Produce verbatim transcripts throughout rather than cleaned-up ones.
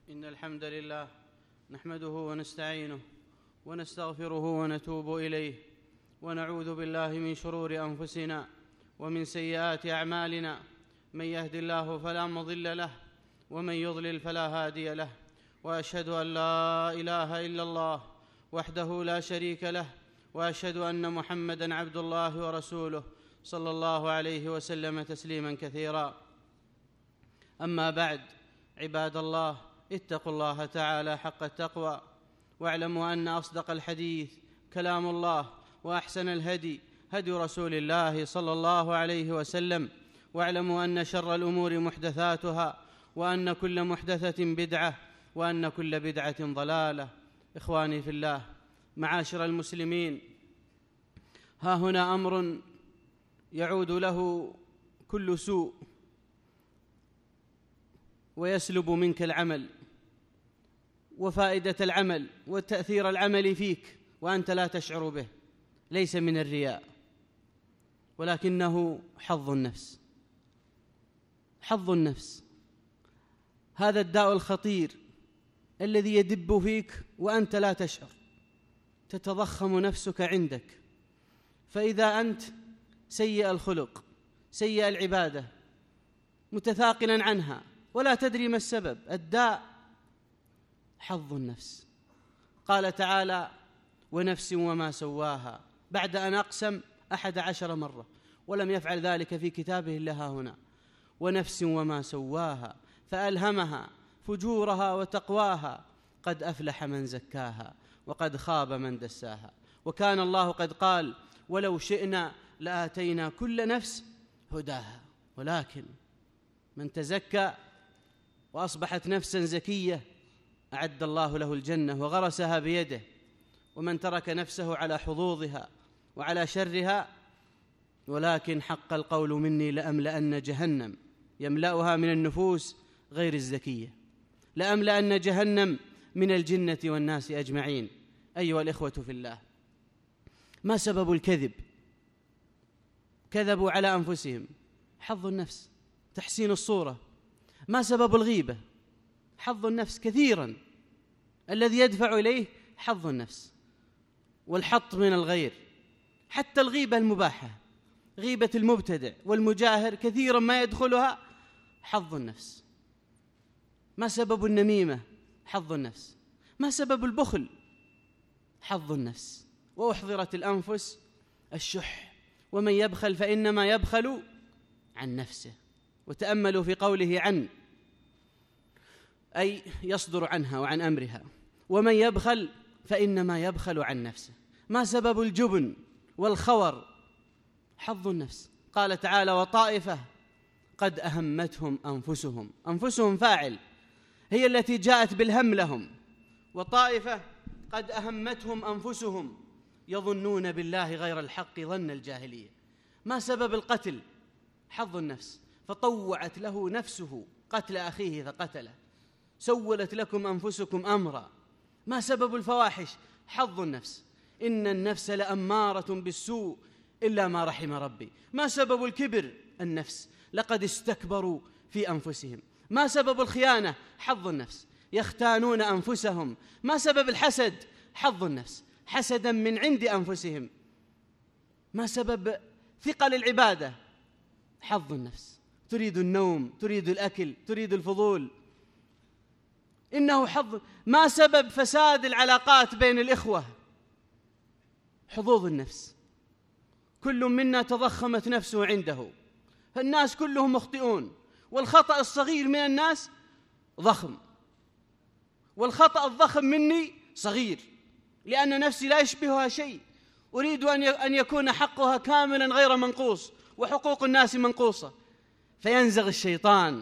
إن الحمد لله نحمده ونستعينه ونستغفره ونتوب إليه، ونعوذ بالله من شرور أنفسنا ومن سيئات أعمالنا. من يهد الله فلا مضل له، ومن يضلل فلا هادي له. وأشهد أن لا إله إلا الله وحده لا شريك له، وأشهد أن محمدًا عبد الله ورسوله صلى الله عليه وسلم تسليمًا كثيرا. أما بعد، عباد الله، اتقوا الله تعالى حق التقوى، واعلموا أن أصدق الحديث كلام الله، وأحسن الهدي هدي رسول الله صلى الله عليه وسلم. واعلموا أن شر الأمور محدثاتها، وأن كل محدثة بدعة، وأن كل بدعة ضلالة. إخواني في الله، معاشر المسلمين، ها هنا أمر يعود له كل سوء ويسلب منك العمل وفائدة العمل وتأثير العمل فيك وأنت لا تشعر به. ليس من الرياء، ولكنه حظ النفس. حظ النفس هذا الداء الخطير الذي يدب فيك وأنت لا تشعر. تتضخم نفسك عندك، فإذا أنت سيء الخلق سيء العبادة متثاقلا عنها ولا تدري ما السبب، الداء حظ النفس. قال تعالى: ونفس وما سواها، بعد أن أقسم أحد عشر مرة، ولم يفعل ذلك في كتابه إلا ها هنا. ونفس وما سواها فألهمها فجورها وتقواها، قد أفلح من زكاها وقد خاب من دساها. وكان الله قد قال: ولو شئنا لآتينا كل نفس هداها. ولكن من تزكى وأصبحت نفسا زكية أعد الله له الجنة وغرسها بيده، ومن ترك نفسه على حظوظها وعلى شرها، ولكن حق القول مني لأملأن جهنم، يملأها من النفوس غير الزكية، لأملأن جهنم من الجنة والناس أجمعين. أيها الإخوة في الله، ما سبب الكذب؟ كذبوا على أنفسهم، حظ النفس، تحسين الصورة. ما سبب الغيبة؟ حظ النفس كثيرا، الذي يدفع إليه حظ النفس والحط من الغير. حتى الغيبة المباحة، غيبة المبتدع والمجاهر، كثيرا ما يدخلها حظ النفس. ما سبب النميمة؟ حظ النفس. ما سبب البخل؟ حظ النفس. وأحضرت الأنفس الشح، ومن يبخل فإنما يبخل عن نفسه. وتأملوا في قوله عن، أي يصدر عنها وعن أمرها. ومن يبخل فإنما يبخل عن نفسه. ما سبب الجبن والخور؟ حظ النفس. قال تعالى: وطائفة قد أهمتهم أنفسهم. أنفسهم فاعل، هي التي جاءت بالهم لهم. وطائفة قد أهمتهم أنفسهم يظنون بالله غير الحق ظن الجاهلية. ما سبب القتل؟ حظ النفس. فطوعت له نفسه قتل أخيه فقتله. سولت لكم أنفسكم أمرا. ما سبب الفواحش؟ حظ النفس. إن النفس لأمارة بالسوء إلا ما رحم ربي. ما سبب الكبر؟ النفس، لقد استكبروا في أنفسهم. ما سبب الخيانة؟ حظ النفس، يختانون أنفسهم. ما سبب الحسد؟ حظ النفس، حسدا من عند أنفسهم. ما سبب ثقل العبادة؟ حظ النفس، تريد النوم، تريد الأكل، تريد الفضول، إنه حظ. ما سبب فساد العلاقات بين الإخوة؟ حظوظ النفس. كل منا تضخمت نفسه عنده، فالناس كلهم مخطئون، والخطأ الصغير من الناس ضخم، والخطأ الضخم مني صغير، لأن نفسي لا يشبهها شيء. أريد أن يكون حقها كاملا غير منقوص، وحقوق الناس منقوصة، فينزغ الشيطان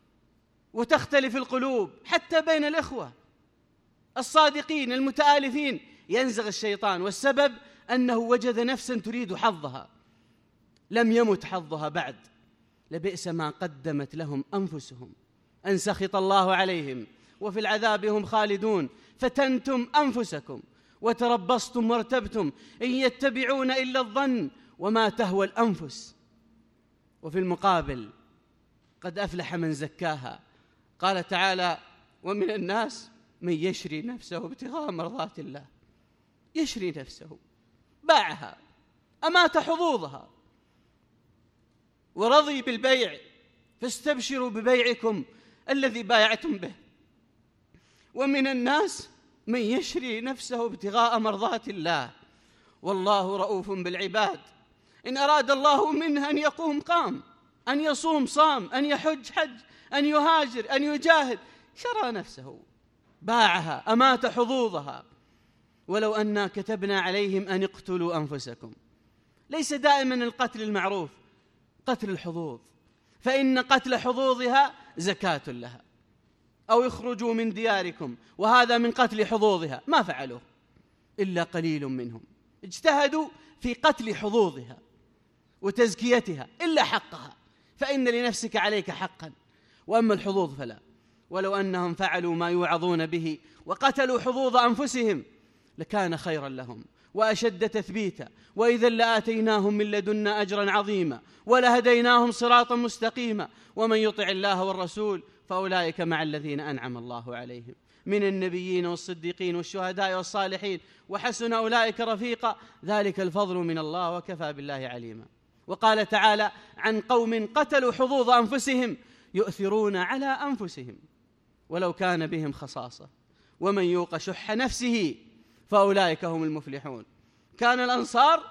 وتختلف القلوب حتى بين الإخوة الصادقين المتآلفين. ينزغ الشيطان، والسبب أنه وجد نفسا تريد حظها، لم يمت حظها بعد. لبئس ما قدمت لهم أنفسهم أن سخط الله عليهم وفي العذاب هم خالدون. فتنتم أنفسكم وتربصتم وارتبتم، إن يتبعون إلا الظن وما تهوى الأنفس. وفي المقابل: قد أفلح من زكاها. قال تعالى: ومن الناس من يشري نفسه ابتغاء مرضات الله. يشري نفسه، باعها، أمات حظوظها ورضي بالبيع، فاستبشروا ببيعكم الذي بايعتم به. ومن الناس من يشري نفسه ابتغاء مرضات الله والله رؤوف بالعباد. إن أراد الله منه أن يقوم قام، أن يصوم صام، أن يحج حج، أن يهاجر، أن يجاهد، شرى نفسه، باعها، أمات حظوظها. ولو أنا كتبنا عليهم أن اقتلوا أنفسكم. ليس دائما القتل المعروف، قتل الحظوظ، فإن قتل حظوظها زكاة لها. أو يخرجوا من دياركم، وهذا من قتل حظوظها، ما فعلوه إلا قليل منهم، اجتهدوا في قتل حظوظها وتزكيتها إلا حقها، فإن لنفسك عليك حقا، وأما الحظوظ فلا. ولو أنهم فعلوا ما يوعظون به وقتلوا حظوظ أنفسهم لكان خيرا لهم وأشد تثبيتا، وإذا لآتيناهم من لدنا أجرا عظيما ولهديناهم صراطا مستقيما. ومن يطع الله والرسول فأولئك مع الذين أنعم الله عليهم من النبيين والصديقين والشهداء والصالحين وحسن أولئك رفيقا، ذلك الفضل من الله وكفى بالله عليما. وقال تعالى عن قوم قتلوا حظوظ أنفسهم يؤثرون على أنفسهم ولو كان بهم خصاصة ومن يوق شح نفسه فأولئك هم المفلحون. كان الأنصار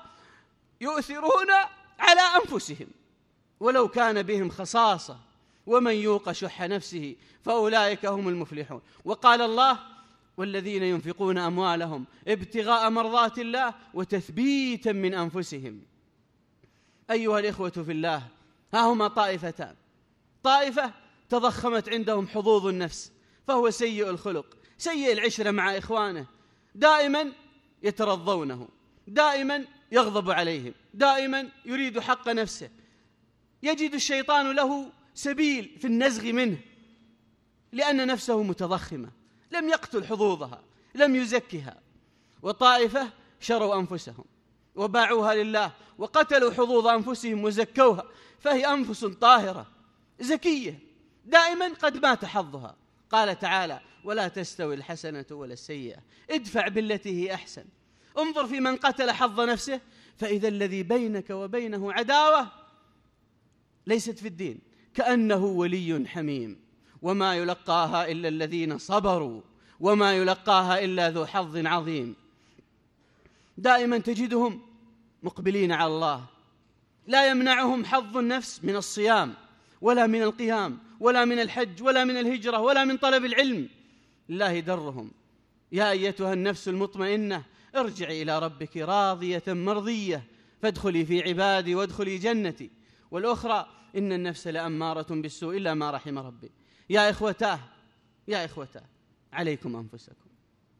يؤثرون على أنفسهم ولو كان بهم خصاصة ومن يوق شح نفسه فأولئك هم المفلحون. وقال الله والذين ينفقون أموالهم ابتغاء مرضات الله وتثبيتا من أنفسهم. أيها الإخوة في الله، ها هما طائفتان: طائفة تضخمت عندهم حظوظ النفس، فهو سيء الخلق، سيء العشرة مع إخوانه، دائما يترضونه، دائما يغضب عليهم، دائما يريد حق نفسه، يجد الشيطان له سبيل في النزغ منه لأن نفسه متضخمة، لم يقتل حظوظها، لم يزكها. وطائفة شروا أنفسهم وباعوها لله وقتلوا حظوظ أنفسهم وزكوها، فهي أنفس طاهرة زكية دائما قد مات حظها. قال تعالى ولا تستوي الحسنة ولا السيئة ادفع بالتي هي أحسن. انظر في من قتل حظ نفسه فإذا الذي بينك وبينه عداوة ليست في الدين كأنه ولي حميم. وما يلقاها إلا الذين صبروا وما يلقاها إلا ذو حظ عظيم. دائما تجدهم مقبلين على الله، لا يمنعهم حظ النفس من الصيام ولا من القيام ولا من الحج ولا من الهجرة ولا من طلب العلم، لله درهم. يا أيتها النفس المطمئنة ارجعي إلى ربك راضية مرضية فادخلي في عبادي وادخلي جنتي. والأخرى إن النفس لأمارة بالسوء إلا ما رحم ربي. يا إخوتاه يا إخوتاه عليكم أنفسكم،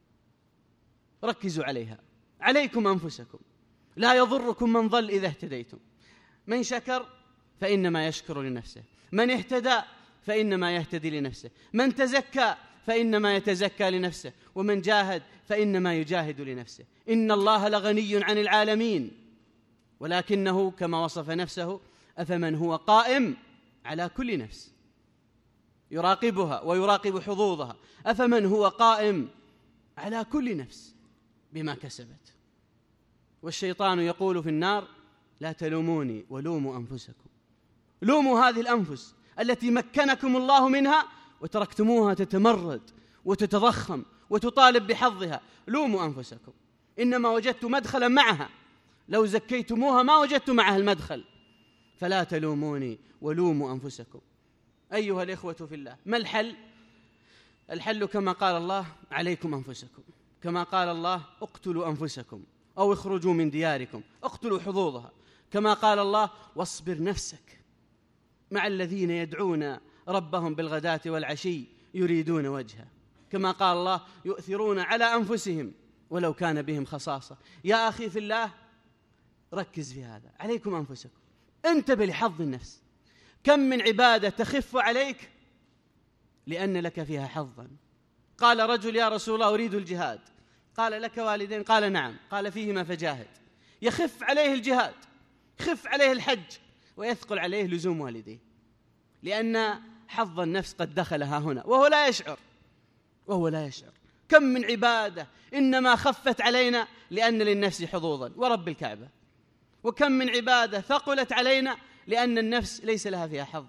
ركزوا عليها، عليكم أنفسكم، لا يضركم من ضل إذا اهتديتم. من شكر فإنما يشكر لنفسه، من اهتدى فإنما يهتدي لنفسه، من تزكى فإنما يتزكى لنفسه، ومن جاهد فإنما يجاهد لنفسه. إن الله لغني عن العالمين ولكنه كما وصف نفسه أفمن هو قائم على كل نفس يراقبها ويراقب حظوظها، أفمن هو قائم على كل نفس بما كسبت. والشيطان يقول في النار لا تلوموني ولوموا أنفسكم. لوموا هذه الأنفس التي مكنكم الله منها وتركتموها تتمرد وتتضخم وتطالب بحظها. لوموا أنفسكم، إنما وجدت مدخلا معها، لو زكيتموها ما وجدت معها المدخل، فلا تلوموني ولوموا أنفسكم. أيها الإخوة في الله، ما الحل؟ الحل كما قال الله عليكم أنفسكم، كما قال الله اقتلوا أنفسكم أو اخرجوا من دياركم، اقتلوا حظوظها، كما قال الله واصبر نفسك مع الذين يدعون ربهم بالغداة والعشي يريدون وجهه، كما قال الله يؤثرون على أنفسهم ولو كان بهم خصاصة. يا أخي في الله ركز في هذا، عليكم أنفسكم، انتبه لحظ النفس. كم من عبادة تخف عليك لأن لك فيها حظا. قال رجل يا رسول الله أريد الجهاد، قال لك والدين؟ قال نعم، قال فيهما فجاهد. يخف عليه الجهاد، يخف عليه الحج، ويثقل عليه لزوم والديه، لأن حظ النفس قد دخلها هنا وهو لا يشعر. وهو لا يشعر. كم من عبادة إنما خفت علينا لأن للنفس حظوظا ورب الكعبة، وكم من عبادة ثقلت علينا لأن النفس ليس لها فيها حظ.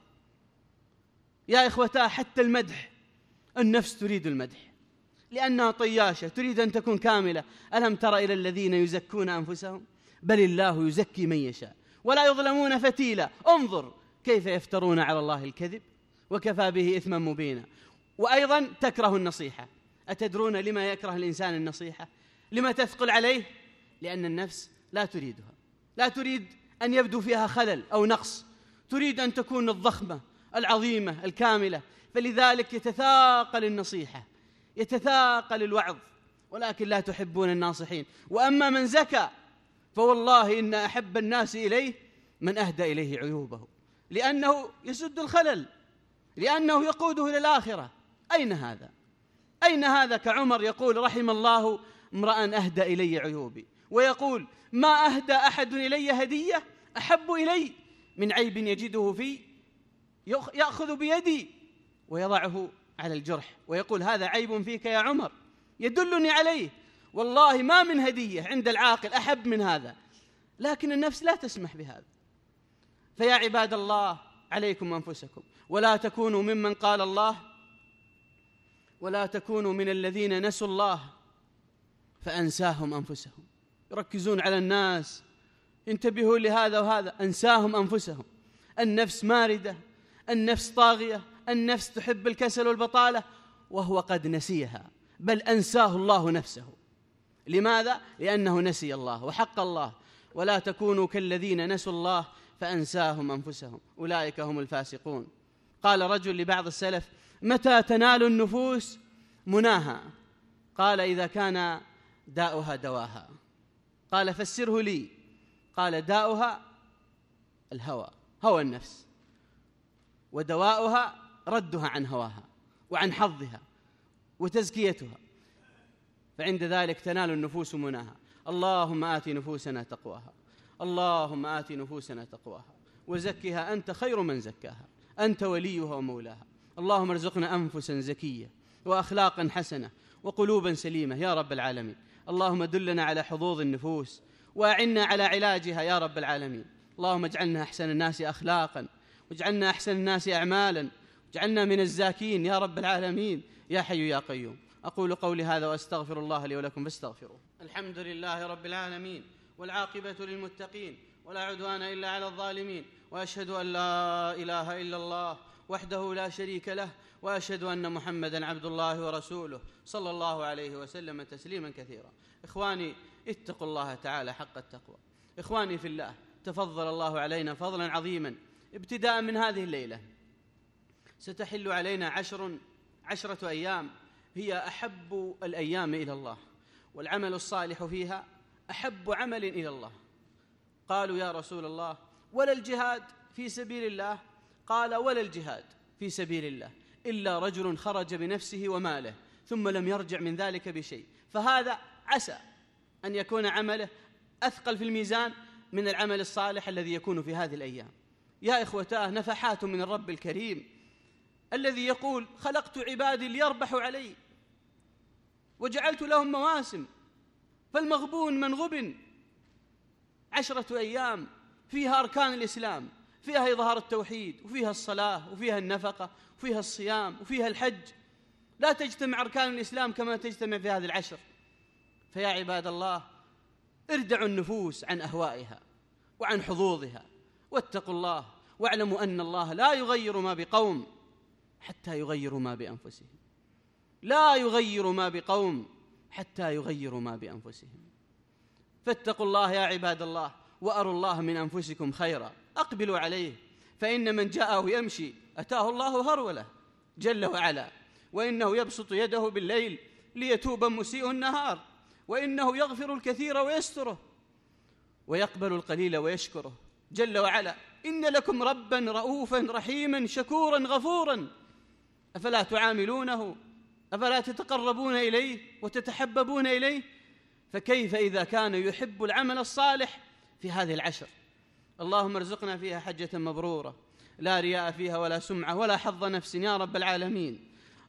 يا إخوتا، حتى المدح النفس تريد المدح لأنها طياشة، تريد أن تكون كاملة. ألم تر إلى الذين يزكون أنفسهم بل الله يزكي من يشاء ولا يظلمون فتيلا. انظر كيف يفترون على الله الكذب وكفى به إثما مبينا. وأيضا تكره النصيحة. أتدرون لما يكره الإنسان النصيحة؟ لما تثقل عليه؟ لأن النفس لا تريدها، لا تريد أن يبدو فيها خلل أو نقص، تريد أن تكون الضخمة العظيمة الكاملة، فلذلك يتثاقل النصيحة، يتثاقل الوعظ، ولكن لا تحبون الناصحين. وأما من زكى فوالله إن أحب الناس إليه من أهدى إليه عيوبه، لأنه يسد الخلل، لأنه يقوده إلى الآخرة. أين هذا؟ أين هذا؟ كعمر يقول رحم الله امرأ أهدى إلي عيوبي، ويقول ما أهدى أحد إلي هدية أحب إلي من عيب يجده في يأخذ بيدي ويضعه على الجرح، ويقول هذا عيب فيك يا عمر يدلني عليه، والله ما من هدية عند العاقل أحب من هذا، لكن النفس لا تسمح بهذا. فيا عباد الله عليكم أنفسكم، ولا تكونوا ممن قال الله، ولا تكونوا من الذين نسوا الله فأنساهم أنفسهم. يركزون على الناس، انتبهوا لهذا وهذا، أنساهم أنفسهم. النفس ماردة، النفس طاغية، النفس تحب الكسل والبطالة، وهو قد نسيها، بل أنساه الله نفسه. لماذا؟ لأنه نسي الله وحق الله. ولا تكونوا كالذين نسوا الله فأنساهم أنفسهم أولئك هم الفاسقون. قال رجل لبعض السلف متى تنال النفوس مناها؟ قال إذا كان داؤها دواها. قال فسره لي. قال داؤها الهوى، هوى النفس، ودواؤها ردها عن هواها وعن حظها وتزكيتها، فعند ذلك تنال النفوس مناها. اللهم آت نفوسنا تقواها، اللهم آت نفوسنا تقواها وزكها أنت خير من زكاها، أنت وليها ومولاها. اللهم ارزقنا أنفسا زكية وأخلاقا حسنة وقلوبا سليمة يا رب العالمين. اللهم دلنا على حظوظ النفوس وأعنا على علاجها يا رب العالمين. اللهم اجعلنا أحسن الناس أخلاقا، واجعلنا أحسن الناس أعمالا، واجعلنا من الزاكين يا رب العالمين يا حي يا قيوم. أقول قولي هذا وأستغفر الله لي ولكم فاستغفروه. الحمد لله رب العالمين، والعاقبة للمتقين، ولا عدوان إلا على الظالمين، وأشهد أن لا إله إلا الله وحده لا شريك له، وأشهد أن محمدًا عبد الله ورسوله صلى الله عليه وسلم تسليما كثيرا. إخواني اتقوا الله تعالى حق التقوى. إخواني في الله، تفضل الله علينا فضلا عظيما. ابتداء من هذه الليلة ستحل علينا عشر عشرة أيام هي أحب الأيام إلى الله، والعمل الصالح فيها أحب عمل إلى الله. قالوا يا رسول الله ولا الجهاد في سبيل الله؟ قال ولا الجهاد في سبيل الله إلا رجل خرج بنفسه وماله ثم لم يرجع من ذلك بشيء، فهذا عسى أن يكون عمله أثقل في الميزان من العمل الصالح الذي يكون في هذه الأيام. يا إخوتاه، نفحات من الرب الكريم الذي يقول خلقت عبادي ليربحوا علي وجعلت لهم مواسم فالمغبون من غبن. عشرة أيام فيها أركان الإسلام، فيها إظهار التوحيد، وفيها الصلاة، وفيها النفقة، وفيها الصيام، وفيها الحج. لا تجتمع أركان الإسلام كما تجتمع في هذه العشر. فيا عباد الله، اردعوا النفوس عن أهوائها وعن حظوظها، واتقوا الله، واعلموا أن الله لا يغير ما بقوم حتى يغيروا ما بأنفسهم. لا يغير ما بقوم حتى يغيروا ما بأنفسهم. فاتقوا الله يا عباد الله، وأروا الله من أنفسكم خيرا، أقبلوا عليه، فإن من جاءه يمشي أتاه الله هرولة جل وعلا، وإنه يبسط يده بالليل ليتوب مسيء النهار، وإنه يغفر الكثير ويستره، ويقبل القليل ويشكره جل وعلا. إن لكم ربا رؤوفا رحيما شكورا غفورا، أفلا تعاملونه؟ أفلا تتقربون إليه وتتحببون إليه؟ فكيف إذا كان يحب العمل الصالح في هذه العشر؟ اللهم ارزقنا فيها حجة مبرورة لا رياء فيها ولا سمعة ولا حظ نفس يا رب العالمين.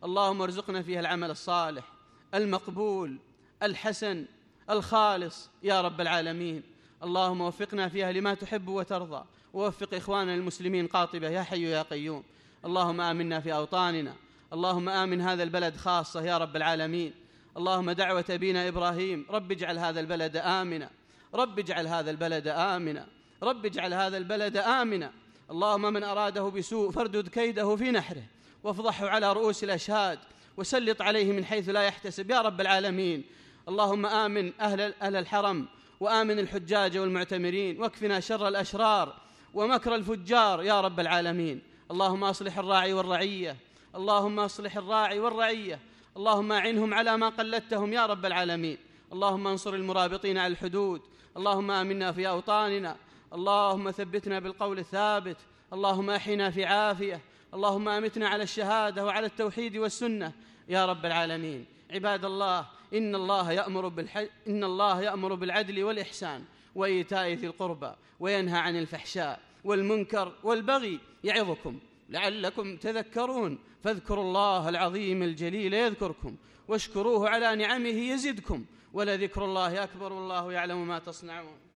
اللهم ارزقنا فيها العمل الصالح المقبول الحسن الخالص يا رب العالمين. اللهم وفقنا فيها لما تحب وترضى، ووفق إخواننا المسلمين قاطبة يا حي يا قيوم. اللهم آمنا في أوطاننا، اللهم آمن هذا البلد خاصة يا رب العالمين. اللهم دعوة أبينا إبراهيم، رب اجعل هذا البلد آمنا، رب اجعل هذا البلد آمنا، رب اجعل هذا البلد آمنا. اللهم من أراده بسوء فاردد كيده في نحره، وافضحه على رؤوس الأشهاد، وسلط عليه من حيث لا يحتسب يا رب العالمين. اللهم آمن أهل, أهل الحرم، وآمن الحجاج والمعتمرين، واكفنا شر الأشرار ومكر الفجار يا رب العالمين. اللهم أصلح الراعي والرعية، اللهم أصلح الراعي والرعية، اللهم أعنهم على ما قلدتهم يا رب العالمين. اللهم انصر المرابطين على الحدود، اللهم آمنا في أوطاننا، اللهم ثبتنا بالقول الثابت، اللهم أحينا في عافية، اللهم أمتنا على الشهادة وعلى التوحيد والسنة يا رب العالمين. عباد الله، إن الله يأمر بالح... إن الله يأمر بالعدل والإحسان وإيتاء ذي القربى، وينهى عن الفحشاء والمنكر والبغي، يعظكم لعلكم تذكرون. فاذكروا الله العظيم الجليل يذكركم، واشكروه على نعمه يزدكم، ولذكر الله أكبر والله يعلم ما تصنعون.